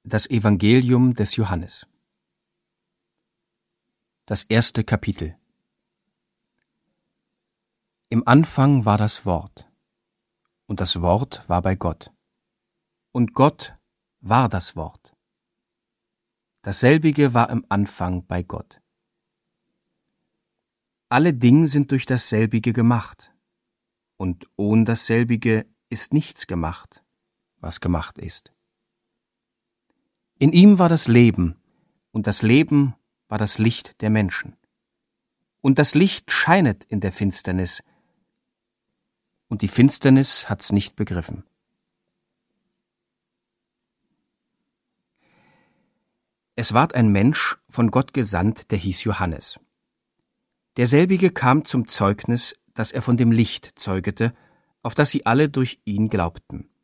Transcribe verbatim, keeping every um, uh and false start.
Das Evangelium des Johannes. Das erste Kapitel. Im Anfang war das Wort, und das Wort war bei Gott, und Gott war das Wort. Dasselbige war im Anfang bei Gott. Alle Dinge sind durch dasselbige gemacht, und ohne dasselbige ist nichts gemacht, was gemacht ist. In ihm war das Leben, und das Leben war das Licht der Menschen. Und das Licht scheinet in der Finsternis, und die Finsternis hat's nicht begriffen. Es ward ein Mensch von Gott gesandt, der hieß Johannes. Derselbige kam zum Zeugnis, dass er von dem Licht zeugete, auf das sie alle durch ihn glaubten.